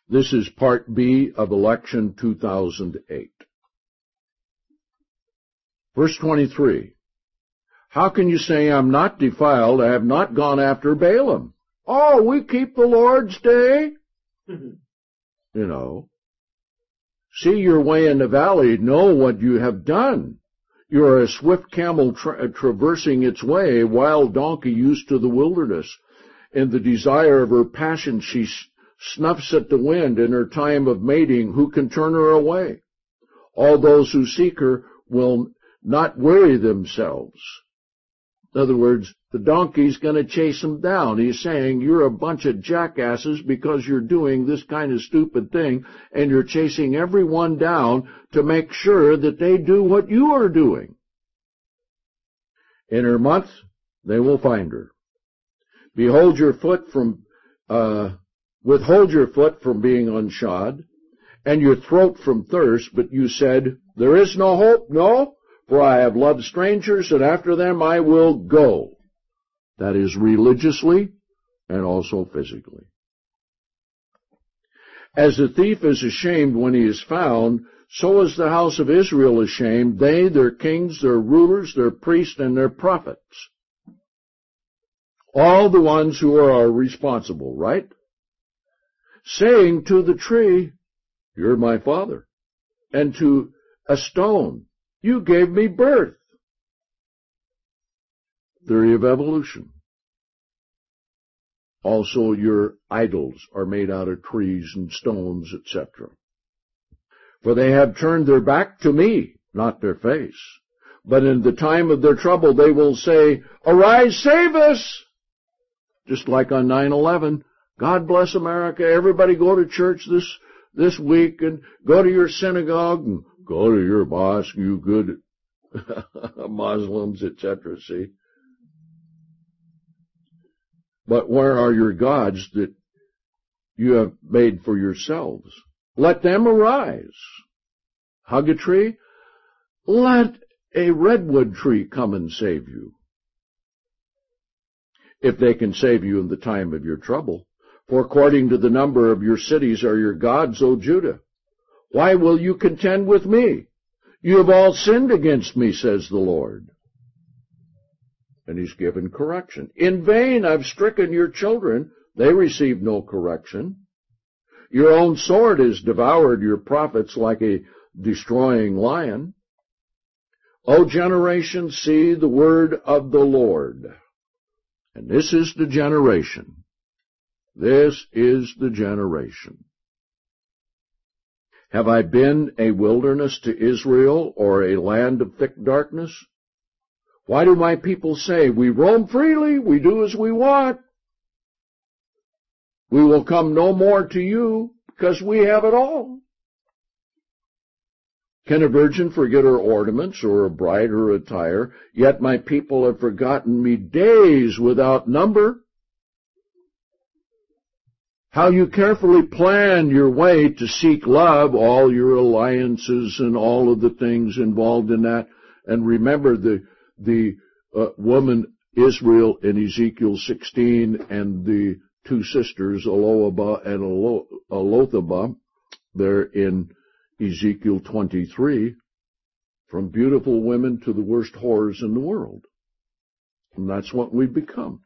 This is Part B of Election 2008. Verse 23. How can you say I'm not defiled? I have not gone after Balaam. Oh, we keep the Lord's day. See your way in the valley, know what you have done. You are a swift camel traversing its way, a wild donkey used to the wilderness. In the desire of her passion, she snuffs at the wind. In her time of mating, who can turn her away? All those who seek her will not weary themselves. In other words, the donkey's going to chase them down. He's saying, you're a bunch of jackasses because you're doing this kind of stupid thing, and you're chasing everyone down to make sure that they do what you are doing. In her month, they will find her. Withhold your foot from being unshod, and your throat from thirst, but you said, there is no hope, no, for I have loved strangers, and after them I will go. That is religiously and also physically. As the thief is ashamed when he is found, so is the house of Israel ashamed, they, their kings, their rulers, their priests, and their prophets. All the ones who are responsible, right? Saying to the tree, you're my father, and to a stone, you gave me birth. Theory of evolution. Also, your idols are made out of trees and stones, etc. For they have turned their back to me, not their face. But in the time of their trouble they will say, arise, save us! Just like on 9/11, God bless America, everybody go to church this week, and go to your synagogue, and go to your mosque, you good Muslims, etc., see? But where are your gods that you have made for yourselves? Let them arise. Hug a tree? Let a redwood tree come and save you. If they can save you in the time of your trouble. For according to the number of your cities are your gods, O Judah. Why will you contend with me? You have all sinned against me, says the Lord. And he's given correction. In vain I've stricken your children. They receive no correction. Your own sword has devoured your prophets like a destroying lion. O generation, see the word of the Lord. And this is the generation. This is the generation. Have I been a wilderness to Israel, or a land of thick darkness? Why do my people say, we roam freely, we do as we want? We will come no more to you, because we have it all. Can a virgin forget her ornaments, or a bride her attire? Yet my people have forgotten me days without number. How you carefully plan your way to seek love, all your alliances and all of the things involved in that. And remember the woman Israel in Ezekiel 16 and the two sisters, Alohabah and Alothhabah, there in Ezekiel 23, from beautiful women to the worst whores in the world. And that's what we've become.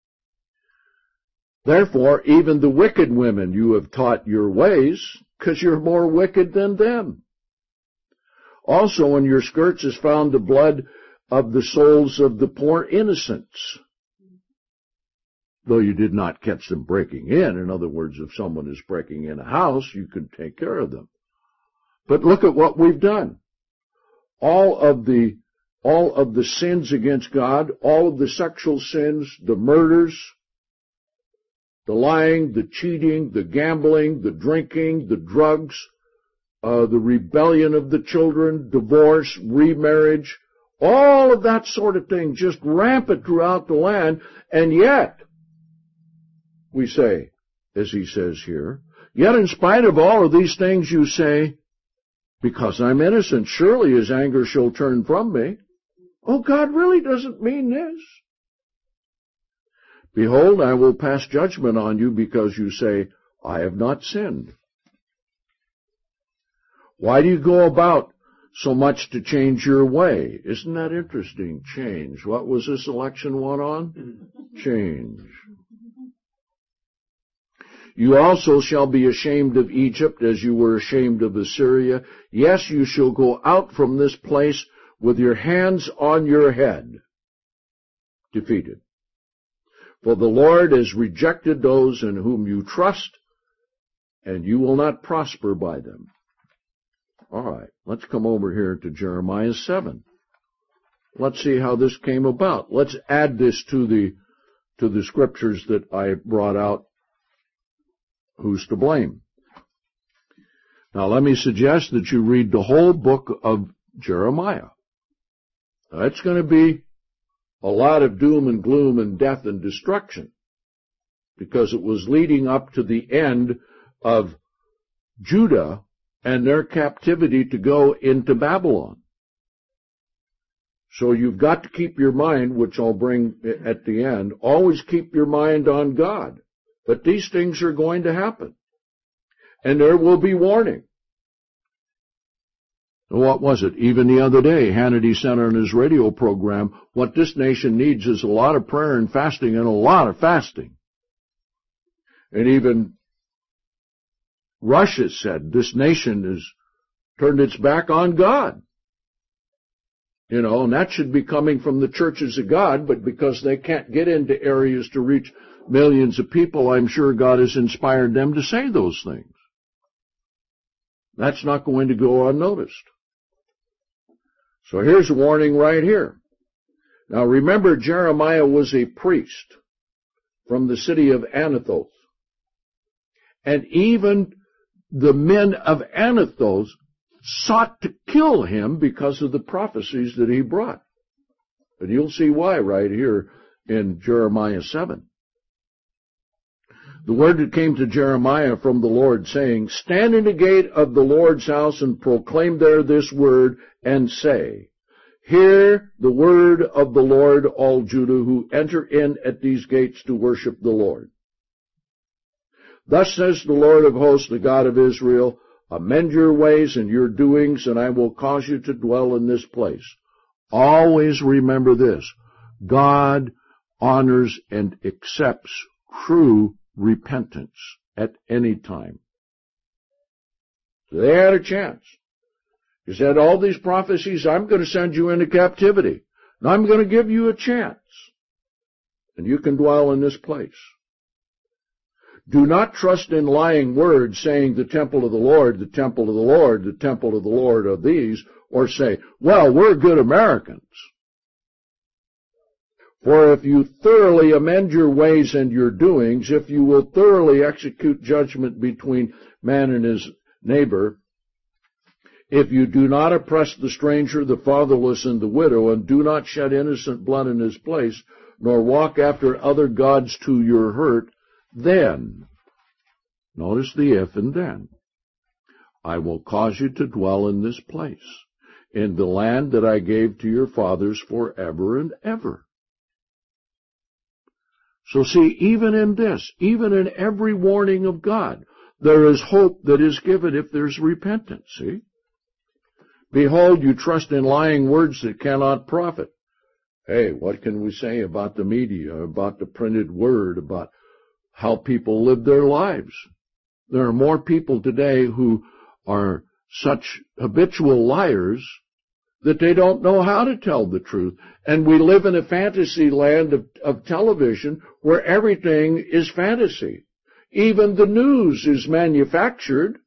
Therefore, even the wicked women you have taught your ways, because you're more wicked than them. Also in your skirts is found the blood of the souls of the poor innocents. Though you did not catch them breaking in other words, if someone is breaking in a house, you can take care of them. But look at what we've done. All of the sins against God, all of the sexual sins, the murders, the lying, the cheating, the gambling, the drinking, the drugs, the rebellion of the children, divorce, remarriage, all of that sort of thing just rampant throughout the land. And yet, we say, as he says here, yet in spite of all of these things you say, because I'm innocent, surely his anger shall turn from me. Oh, God really doesn't mean this. Behold, I will pass judgment on you because you say, I have not sinned. Why do you go about so much to change your way? Isn't that interesting? Change. What was this election one on? Change. You also shall be ashamed of Egypt as you were ashamed of Assyria. Yes, you shall go out from this place with your hands on your head, defeated. For the Lord has rejected those in whom you trust, and you will not prosper by them. All right, let's come over here to Jeremiah 7. Let's see how this came about. Let's add this to the scriptures that I brought out. Who's to blame? Now let me suggest that you read the whole book of Jeremiah. Now, it's going to be a lot of doom and gloom and death and destruction, because it was leading up to the end of Judah and their captivity to go into Babylon. So you've got to keep your mind, which I'll bring at the end, always keep your mind on God. But these things are going to happen. And there will be warning. What was it? Even the other day, Hannity said on his radio program, what this nation needs is a lot of prayer and fasting and a lot of fasting. And even Russia said this nation has turned its back on God. You know, and that should be coming from the churches of God, but because they can't get into areas to reach millions of people, I'm sure God has inspired them to say those things. That's not going to go unnoticed. So here's a warning right here. Now remember, Jeremiah was a priest from the city of Anathoth. And even the men of Anathoth sought to kill him because of the prophecies that he brought. And you'll see why right here in Jeremiah 7. The word that came to Jeremiah from the Lord, saying, Stand in the gate of the Lord's house and proclaim there this word, and say, Hear the word of the Lord, all Judah, who enter in at these gates to worship the Lord. Thus says the Lord of hosts, the God of Israel, Amend your ways and your doings, and I will cause you to dwell in this place. Always remember this. God honors and accepts true repentance at any time. So they had a chance. He said, all these prophecies, I'm going to send you into captivity. And I'm going to give you a chance. And you can dwell in this place. Do not trust in lying words, saying the temple of the Lord, the temple of the Lord, the temple of the Lord are these, or say, well, we're good Americans. For if you thoroughly amend your ways and your doings, if you will thoroughly execute judgment between man and his neighbor, if you do not oppress the stranger, the fatherless, and the widow, and do not shed innocent blood in his place, nor walk after other gods to your hurt, then, notice the if and then, I will cause you to dwell in this place, in the land that I gave to your fathers forever and ever. So see, even in this, even in every warning of God, there is hope that is given if there's repentance, see? Behold, you trust in lying words that cannot profit. Hey, what can we say about the media, about the printed word, about how people live their lives? There are more people today who are such habitual liars that they don't know how to tell the truth. And we live in a fantasy land of television where everything is fantasy. Even the news is manufactured.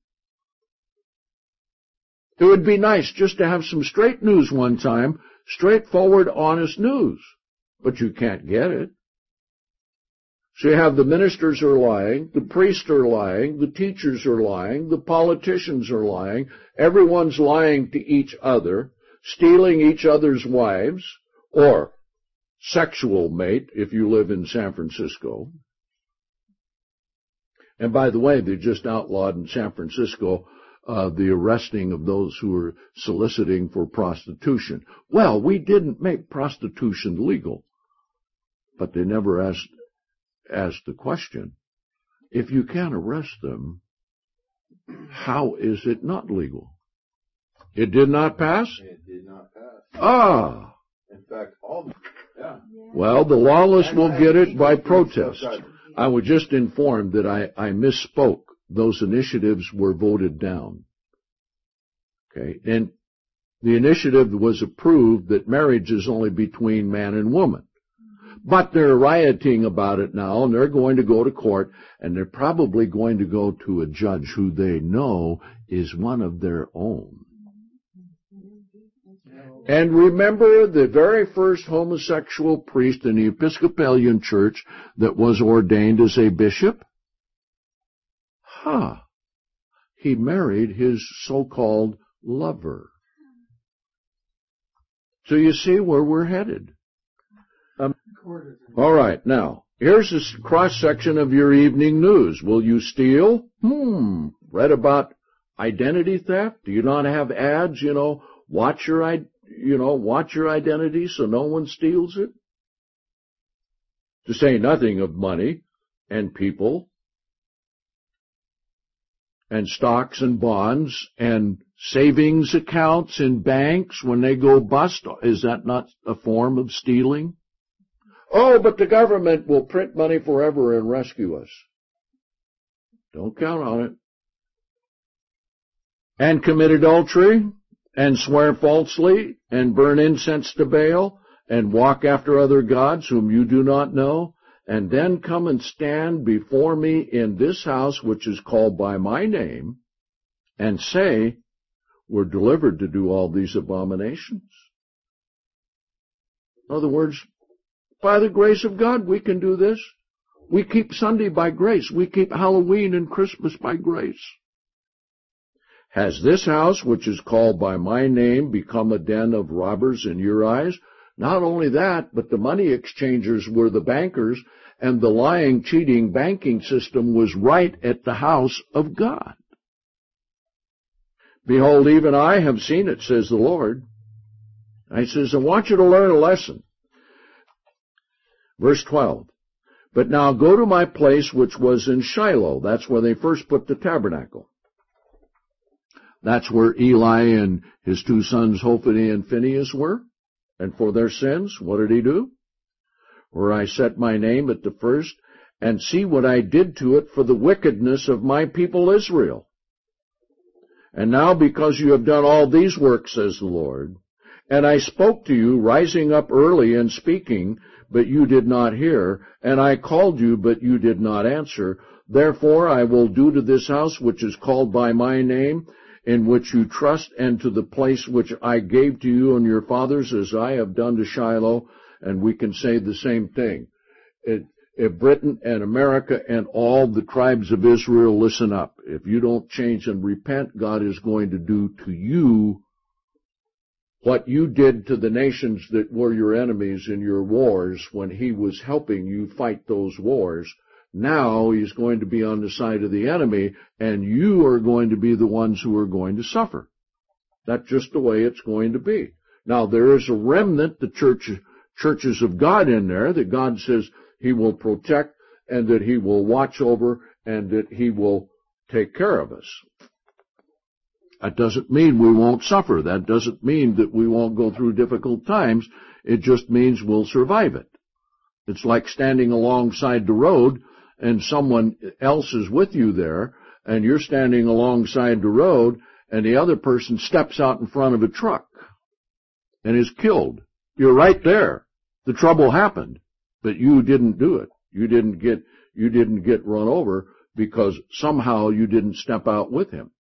It would be nice just to have some straight news one time, straightforward, honest news. But you can't get it. So you have the ministers are lying, the priests are lying, the teachers are lying, the politicians are lying, everyone's lying to each other, stealing each other's wives, or sexual mate if you live in San Francisco. And by the way, they just outlawed in San Francisco the arresting of those who were soliciting for prostitution. Well, we didn't make prostitution legal, but they never asked the question, if you can't arrest them, how is it not legal? It did not pass? It did not pass. Ah. In fact, Well, the lawless will get it by protest. I was just informed that I misspoke. Those initiatives were voted down. Okay, and the initiative was approved that marriage is only between man and woman. But they're rioting about it now, and they're going to go to court, and they're probably going to go to a judge who they know is one of their own. And remember the very first homosexual priest in the Episcopalian Church that was ordained as a bishop? He married his so-called lover. So you see where we're headed. All right, now, here's a cross-section of your evening news. Will you steal? Read about identity theft? Do you not have ads, watch your identity so no one steals it? To say nothing of money and people and stocks and bonds and savings accounts in banks when they go bust. Is that not a form of stealing? Oh, but the government will print money forever and rescue us. Don't count on it. And commit adultery, and swear falsely, and burn incense to Baal, and walk after other gods whom you do not know, and then come and stand before me in this house which is called by my name, and say, we're delivered to do all these abominations. In other words, by the grace of God, we can do this. We keep Sunday by grace. We keep Halloween and Christmas by grace. Has this house, which is called by my name, become a den of robbers in your eyes? Not only that, but the money exchangers were the bankers, and the lying, cheating banking system was right at the house of God. Behold, even I have seen it, says the Lord. I says, I want you to learn a lesson. Verse 12. But now go to my place which was in Shiloh. That's where they first put the tabernacle. That's where Eli and his two sons, Hophni and Phinehas, were. And for their sins, what did he do? Where I set my name at the first, and see what I did to it for the wickedness of my people Israel. And now because you have done all these works, says the Lord, and I spoke to you, rising up early and speaking, but you did not hear, and I called you, but you did not answer. Therefore I will do to this house which is called by my name, in which you trust, and to the place which I gave to you and your fathers, as I have done to Shiloh. And we can say the same thing. If Britain and America and all the tribes of Israel listen up, if you don't change and repent, God is going to do to you what you did to the nations that were your enemies in your wars when he was helping you fight those wars. Now he's going to be on the side of the enemy, and you are going to be the ones who are going to suffer. That's just the way it's going to be. Now, there is a remnant, the churches of God in there, that God says he will protect and that he will watch over and that he will take care of us. That doesn't mean we won't suffer. That doesn't mean that we won't go through difficult times. It just means we'll survive it. It's like standing alongside the road and someone else is with you there, and you're standing alongside the road, and the other person steps out in front of a truck and is killed. You're right there. The trouble happened, but you didn't do it. You didn't get run over because somehow you didn't step out with him.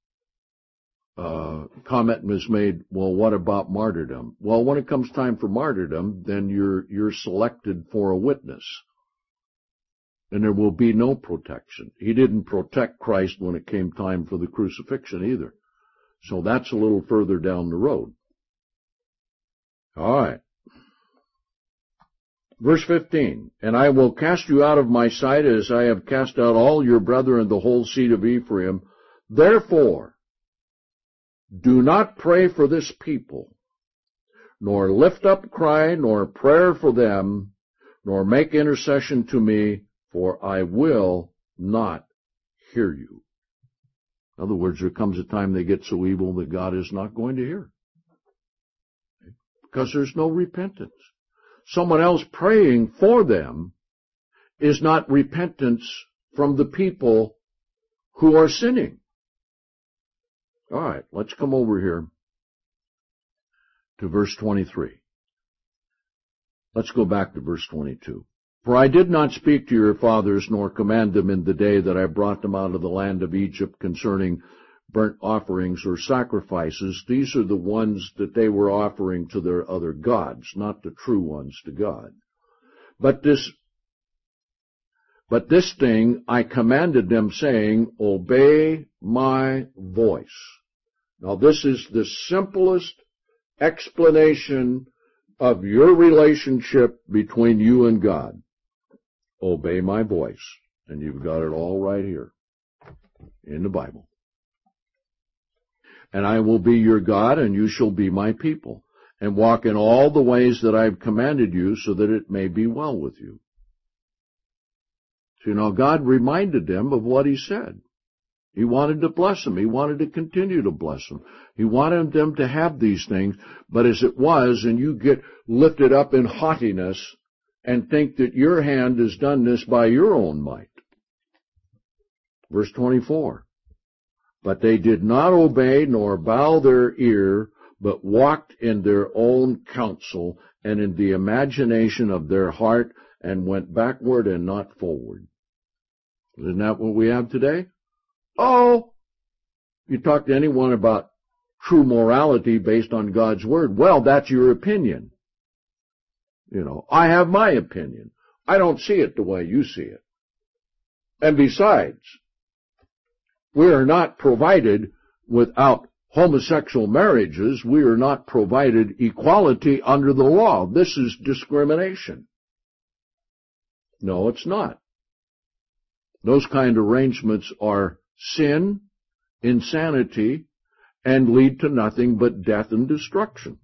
Comment was made, well, what about martyrdom? Well, when it comes time for martyrdom, then you're selected for a witness. And there will be no protection. He didn't protect Christ when it came time for the crucifixion either. So that's a little further down the road. All right. Verse 15, and I will cast you out of my sight as I have cast out all your brethren, the whole seed of Ephraim. Therefore, do not pray for this people, nor lift up cry, nor prayer for them, nor make intercession to me, for I will not hear you. In other words, there comes a time they get so evil that God is not going to hear. Because there's no repentance. Someone else praying for them is not repentance from the people who are sinning. All right, let's come over here to verse 23. Let's go back to verse 22. For I did not speak to your fathers, nor command them in the day that I brought them out of the land of Egypt concerning burnt offerings or sacrifices. These are the ones that they were offering to their other gods, not the true ones to God. But this thing I commanded them, saying, obey my voice. Now this is the simplest explanation of your relationship between you and God. Obey my voice. And you've got it all right here in the Bible. And I will be your God, and you shall be my people, and walk in all the ways that I have commanded you, so that it may be well with you. So, God reminded them of what He said. He wanted to bless them. He wanted to continue to bless them. He wanted them to have these things, but as it was, and you get lifted up in haughtiness and think that your hand has done this by your own might. Verse 24. But they did not obey nor bow their ear, but walked in their own counsel and in the imagination of their heart, and went backward and not forward. Isn't that what we have today? Oh, you talk to anyone about true morality based on God's Word. Well, that's your opinion. I have my opinion. I don't see it the way you see it. And besides, we are not provided without homosexual marriages. We are not provided equality under the law. This is discrimination. No, it's not. Those kind of arrangements are sin, insanity, and lead to nothing but death and destruction.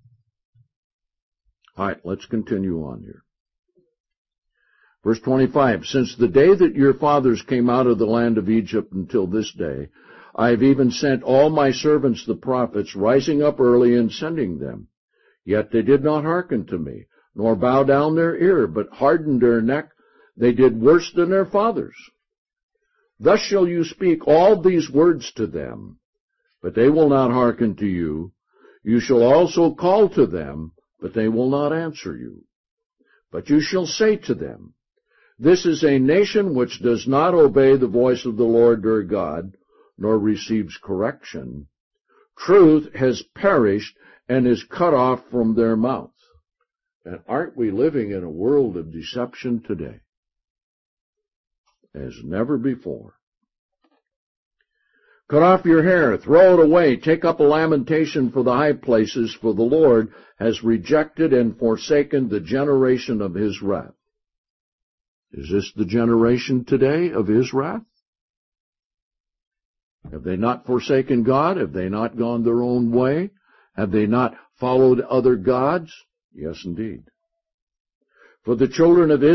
All right, let's continue on here. Verse 25, since the day that your fathers came out of the land of Egypt until this day, I have even sent all my servants the prophets, rising up early and sending them. Yet they did not hearken to me, nor bow down their ear, but hardened their neck. They did worse than their fathers. Thus shall you speak all these words to them, but they will not hearken to you. You shall also call to them, but they will not answer you. But you shall say to them, this is a nation which does not obey the voice of the Lord their God, nor receives correction. Truth has perished and is cut off from their mouth. And aren't we living in a world of deception today? As never before. Cut off your hair, throw it away, take up a lamentation for the high places, for the Lord has rejected and forsaken the generation of His wrath. Is this the generation today of His wrath? Have they not forsaken God? Have they not gone their own way? Have they not followed other gods? Yes, indeed. For the children of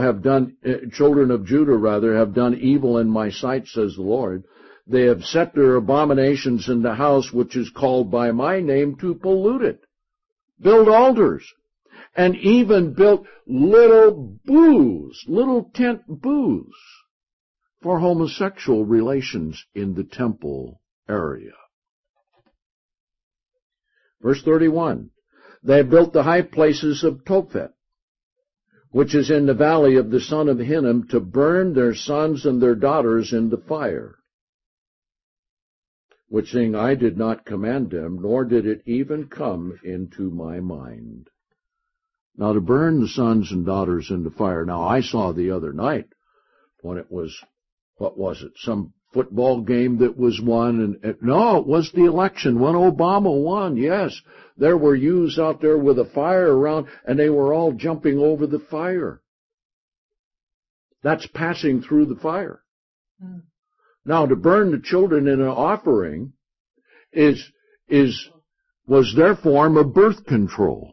Judah have done evil in my sight, says the Lord. They have set their abominations in the house which is called by my name to pollute it. Build altars, and even built little tent booths for homosexual relations in the temple area. Verse 31, they have built the high places of Tophet, which is in the valley of the son of Hinnom, to burn their sons and their daughters in the fire. Which thing I did not command them, nor did it even come into my mind. Now, to burn the sons and daughters in the fire. Now, I saw the other night when it was, some football game that was won. No, it was the election when Obama won. Yes, there were youths out there with a fire around, and they were all jumping over the fire. That's passing through the fire. Mm. Now, to burn the children in an offering was their form of birth control.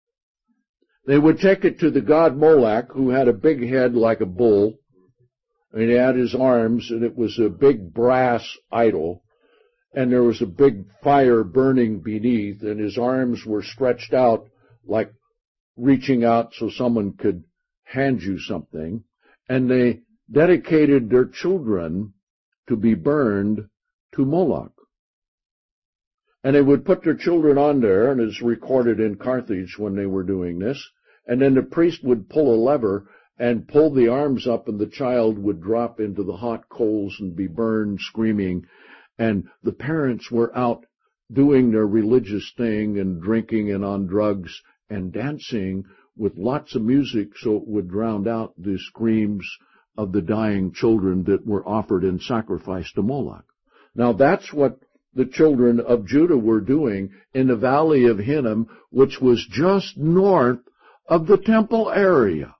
They would take it to the god Moloch, who had a big head like a bull, And he had his arms, and it was a big brass idol, and there was a big fire burning beneath, and his arms were stretched out like reaching out so someone could hand you something, and they dedicated their children to be burned to Moloch. And they would put their children on there, and it's recorded in Carthage when they were doing this, and then the priest would pull a lever and pull the arms up, and the child would drop into the hot coals and be burned, screaming. And the parents were out doing their religious thing and drinking and on drugs and dancing with lots of music so it would drown out the screams of the dying children that were offered in sacrifice to Moloch. Now that's what the children of Judah were doing in the valley of Hinnom, which was just north of the temple area.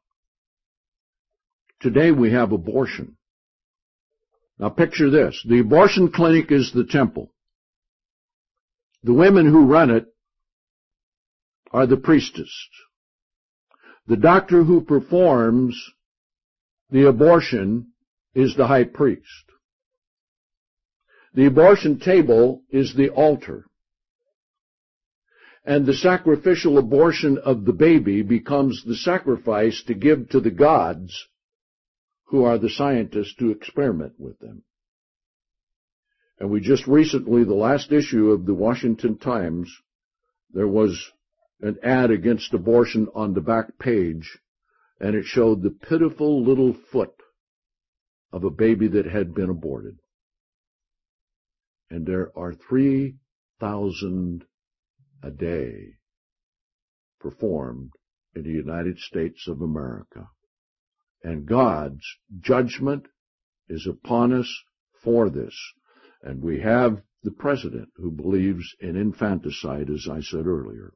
Today we have abortion. Now picture this. The abortion clinic is the temple. The women who run it are the priestess. The doctor who performs the abortion is the high priest. The abortion table is the altar. And the sacrificial abortion of the baby becomes the sacrifice to give to the gods, who are the scientists to experiment with them. And we just recently, the last issue of the Washington Times, there was an ad against abortion on the back page, and it showed the pitiful little foot of a baby that had been aborted. And there are 3,000 a day performed in the United States of America. And God's judgment is upon us for this. And we have the president who believes in infanticide, as I said earlier.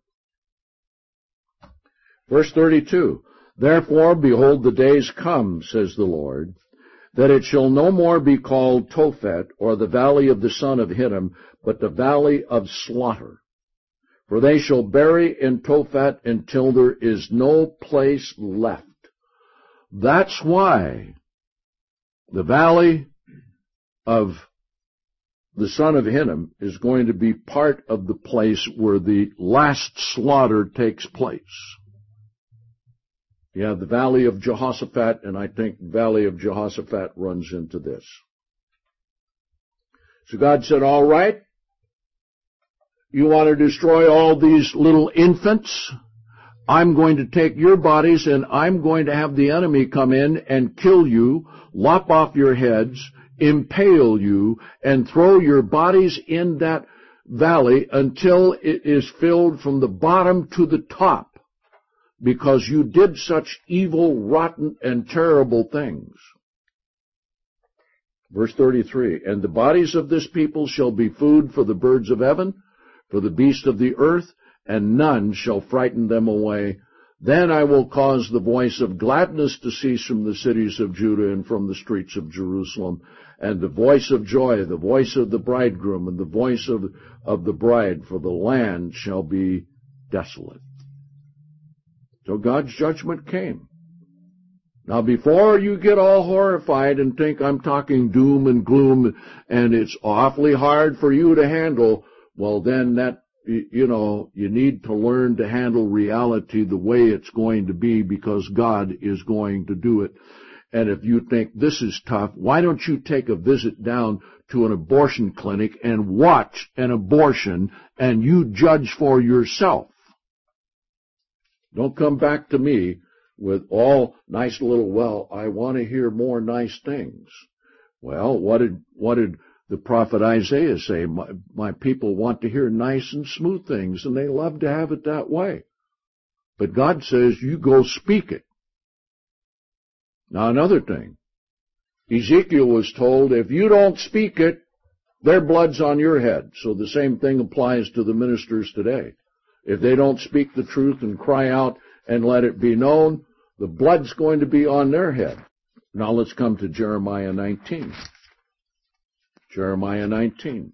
Verse 32, Therefore, behold, the days come, says the Lord, that it shall no more be called Tophet, or the valley of the son of Hinnom, but the valley of slaughter. For they shall bury in Tophet until there is no place left. That's why the valley of the son of Hinnom is going to be part of the place where the last slaughter takes place. You have the valley of Jehoshaphat, and I think the valley of Jehoshaphat runs into this. So God said, all right, you want to destroy all these little infants? I'm going to take your bodies and I'm going to have the enemy come in and kill you, lop off your heads, impale you, and throw your bodies in that valley until it is filled from the bottom to the top, because you did such evil, rotten, and terrible things. Verse 33, And the bodies of this people shall be food for the birds of heaven, for the beasts of the earth, and none shall frighten them away. Then I will cause the voice of gladness to cease from the cities of Judah and from the streets of Jerusalem, and the voice of joy, the voice of the bridegroom, and the voice of the bride, for the land shall be desolate. So God's judgment came. Now before you get all horrified and think I'm talking doom and gloom and it's awfully hard for you to handle, well then that, you need to learn to handle reality the way it's going to be, because God is going to do it. And if you think this is tough, why don't you take a visit down to an abortion clinic and watch an abortion and you judge for yourself? Don't come back to me with all nice little, I want to hear more nice things. Well, what did the prophet Isaiah say? My people want to hear nice and smooth things, and they love to have it that way. But God says, you go speak it. Now another thing, Ezekiel was told, if you don't speak it, their blood's on your head. So the same thing applies to the ministers today. If they don't speak the truth and cry out and let it be known, the blood's going to be on their head. Now let's come to Jeremiah 19. Jeremiah 19.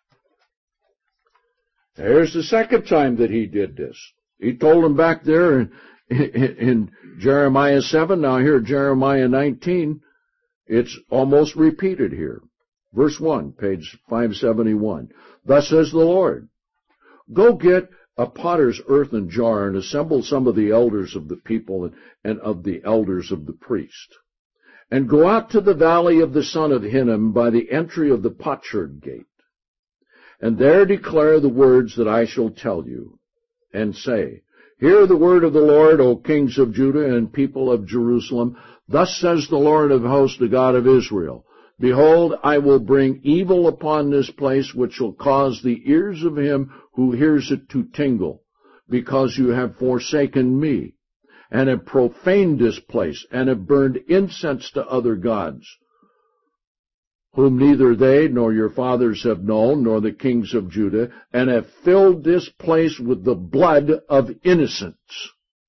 Here's the second time that he did this. He told them back there in Jeremiah 7. Now here, Jeremiah 19. It's almost repeated here. Verse 1, page 571. Thus says the Lord, go get a potter's earthen jar and assemble some of the elders of the people and of the elders of the priest. And go out to the valley of the son of Hinnom by the entry of the potsherd gate. And there declare the words that I shall tell you, and say, hear the word of the Lord, O kings of Judah and people of Jerusalem. Thus says the Lord of hosts, the God of Israel, behold, I will bring evil upon this place, which shall cause the ears of him who hears it to tingle, because you have forsaken me, and have profaned this place, and have burned incense to other gods, whom neither they nor your fathers have known, nor the kings of Judah, and have filled this place with the blood of innocents.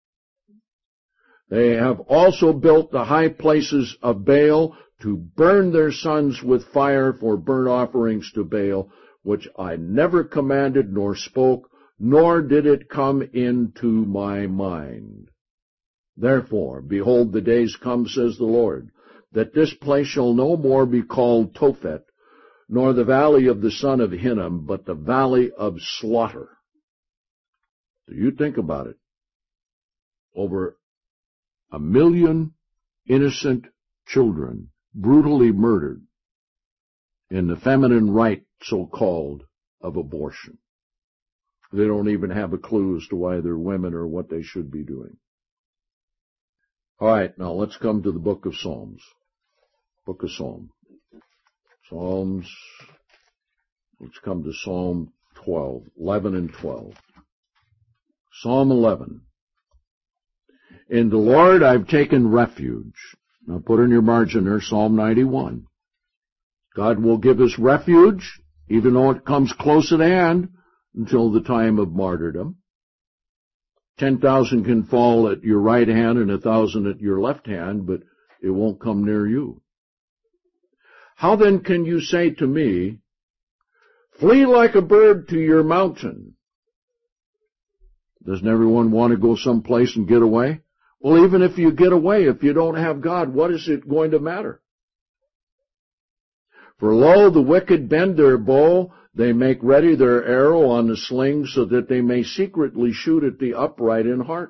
They have also built the high places of Baal to burn their sons with fire for burnt offerings to Baal, which I never commanded nor spoke, nor did it come into my mind. Therefore, behold, the days come, says the Lord, that this place shall no more be called Tophet, nor the valley of the son of Hinnom, but the valley of slaughter. So you think about it. Over 1 million innocent children brutally murdered in the feminine right, so-called, of abortion. They don't even have a clue as to why they're women or what they should be doing. All right, now let's come to the book of Psalms. Book of Psalms. Psalms, let's come to Psalm 12, 11 and 12. Psalm 11. In the Lord I've taken refuge. Now put in your margin there, Psalm 91. God will give us refuge, even though it comes close at hand, until the time of martyrdom. 10,000 can fall at your right hand and 1,000 at your left hand, but it won't come near you. How then can you say to me, flee like a bird to your mountain? Doesn't everyone want to go someplace and get away? Well, even if you get away, if you don't have God, what is it going to matter? For lo, the wicked bend their bow, they make ready their arrow on the sling, so that they may secretly shoot at the upright in heart.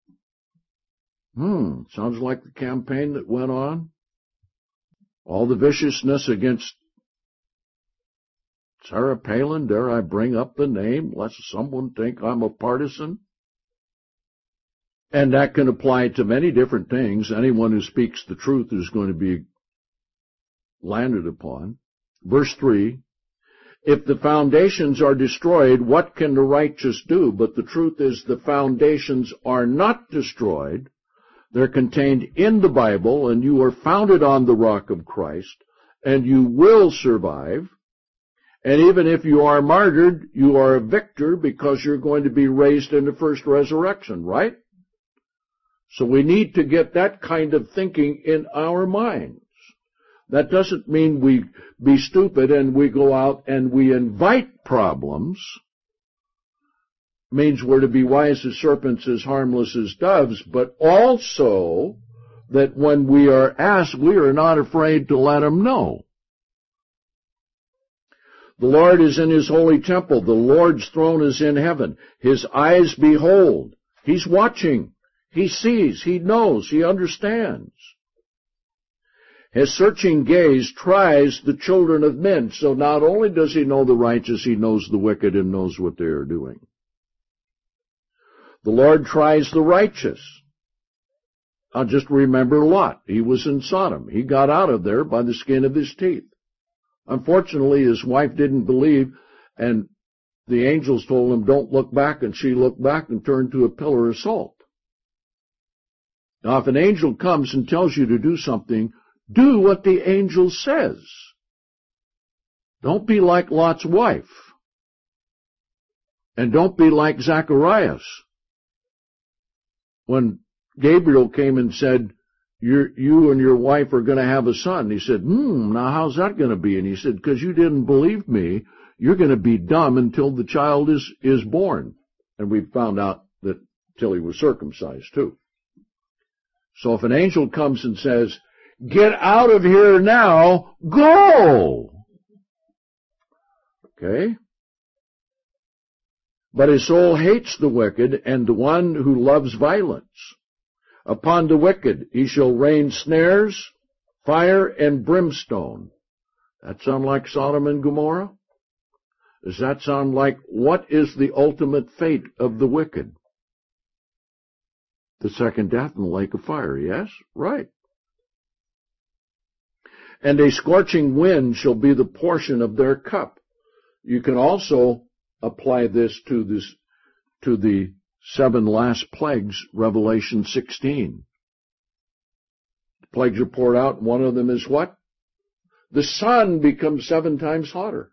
Sounds like the campaign that went on. All the viciousness against Sarah Palin, dare I bring up the name, lest someone think I'm a partisan? And that can apply to many different things. Anyone who speaks the truth is going to be landed upon. Verse 3, if the foundations are destroyed, what can the righteous do? But the truth is the foundations are not destroyed. They're contained in the Bible, and you are founded on the rock of Christ, and you will survive. And even if you are martyred, you are a victor because you're going to be raised in the first resurrection, right? So we need to get that kind of thinking in our minds. That doesn't mean we be stupid and we go out and we invite problems. It means we're to be wise as serpents, as harmless as doves, but also that when we are asked, we are not afraid to let them know. The Lord is in his holy temple. The Lord's throne is in heaven. His eyes behold. He's watching. He sees. He knows. He understands. His searching gaze tries the children of men. So not only does he know the righteous, he knows the wicked and knows what they are doing. The Lord tries the righteous. Now just remember Lot. He was in Sodom. He got out of there by the skin of his teeth. Unfortunately, his wife didn't believe, and the angels told him, don't look back, and she looked back and turned to a pillar of salt. Now, if an angel comes and tells you to do something, do what the angel says. Don't be like Lot's wife. And don't be like Zacharias. When Gabriel came and said, you and your wife are going to have a son, he said, now how's that going to be? And he said, because you didn't believe me, you're going to be dumb until the child is born. And we found out that till he was circumcised too. So if an angel comes and says, Get out of here now. Go. Okay? But his soul hates the wicked and the one who loves violence. Upon the wicked he shall rain snares, fire, and brimstone. That sound like Sodom and Gomorrah? Does that sound like what is the ultimate fate of the wicked? The second death in the lake of fire, yes? Right. And a scorching wind shall be the portion of their cup. You can also apply this to the 7 last plagues, Revelation 16. The plagues are poured out, and one of them is what? The sun becomes 7 times hotter.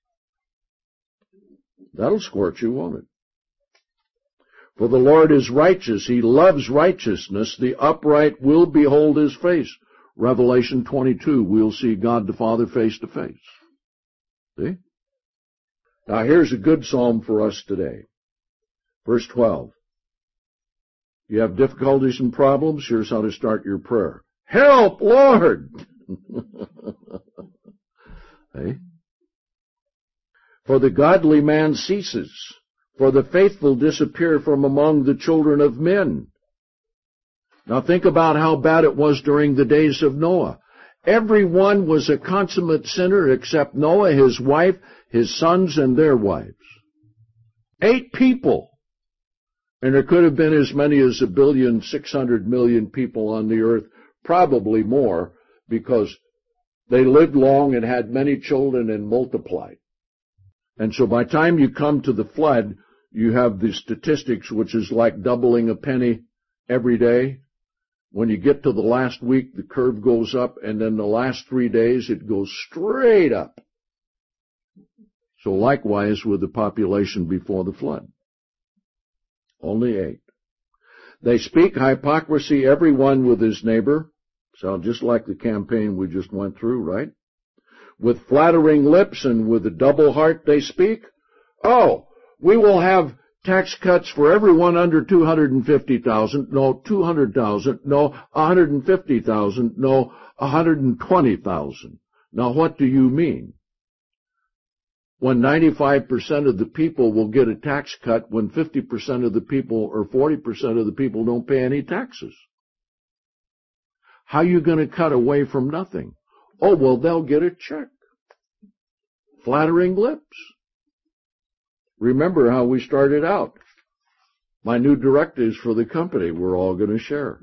That'll scorch you, won't it? For the Lord is righteous. He loves righteousness. The upright will behold his face. Revelation 22, we'll see God the Father face to face. See? Now here's a good psalm for us today. Verse 12. You have difficulties and problems? Here's how to start your prayer. Help, Lord! Hey? For the godly man ceases, for the faithful disappear from among the children of men. Now think about how bad it was during the days of Noah. Everyone was a consummate sinner except Noah, his wife, his sons, and their wives. 8 people. And there could have been as many as 1,600,000,000 people on the earth, probably more, because they lived long and had many children and multiplied. And so by the time you come to the flood, you have the statistics, which is like doubling a penny every day. When you get to the last week, the curve goes up, and then the last 3 days, it goes straight up. So likewise with the population before the flood. Only 8. They speak hypocrisy, everyone with his neighbor. Sound just like the campaign we just went through, right? With flattering lips and with a double heart they speak. Oh, we will have tax cuts for everyone under 250,000. No, 200,000. No, 150,000. No, 120,000. Now what do you mean? When 95% of the people will get a tax cut, when 50% of the people or 40% of the people don't pay any taxes. How are you going to cut away from nothing? Oh, well, they'll get a check. Flattering lips. Remember how we started out. My new directives for the company, we're all going to share.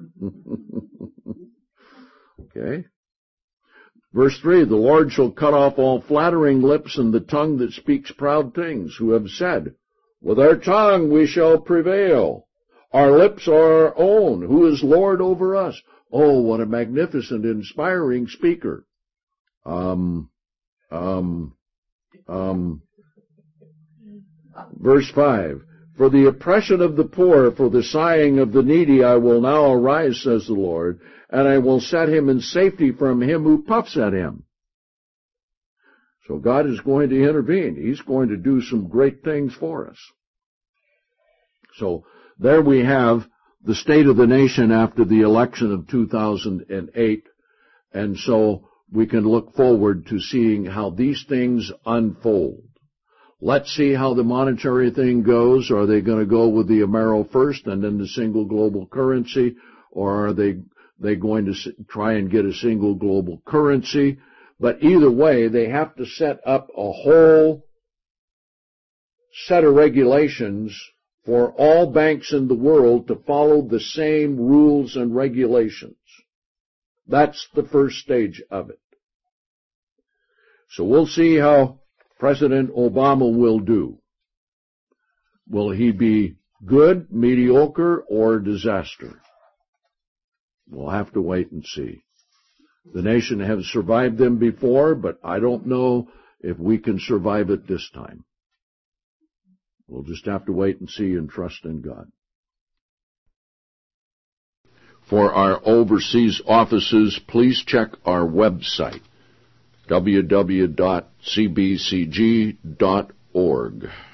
Okay. Verse 3, the Lord shall cut off all flattering lips and the tongue that speaks proud things, who have said, with our tongue we shall prevail. Our lips are our own. Who is Lord over us? Oh, what a magnificent, inspiring speaker. Verse 5, for the oppression of the poor, for the sighing of the needy, I will now arise, says the Lord, and I will set him in safety from him who puffs at him. So God is going to intervene. He's going to do some great things for us. So there we have the state of the nation after the election of 2008, and so we can look forward to seeing how these things unfold. Let's see how the monetary thing goes. Are they going to go with the Amero first and then the single global currency, or are they going to try and get a single global currency? But either way, they have to set up a whole set of regulations for all banks in the world to follow the same rules and regulations. That's the first stage of it. So we'll see how President Obama will do. Will he be good, mediocre, or disaster? We'll have to wait and see. The nation has survived them before, but I don't know if we can survive it this time. We'll just have to wait and see and trust in God. For our overseas offices, please check our website, www.cbcg.org.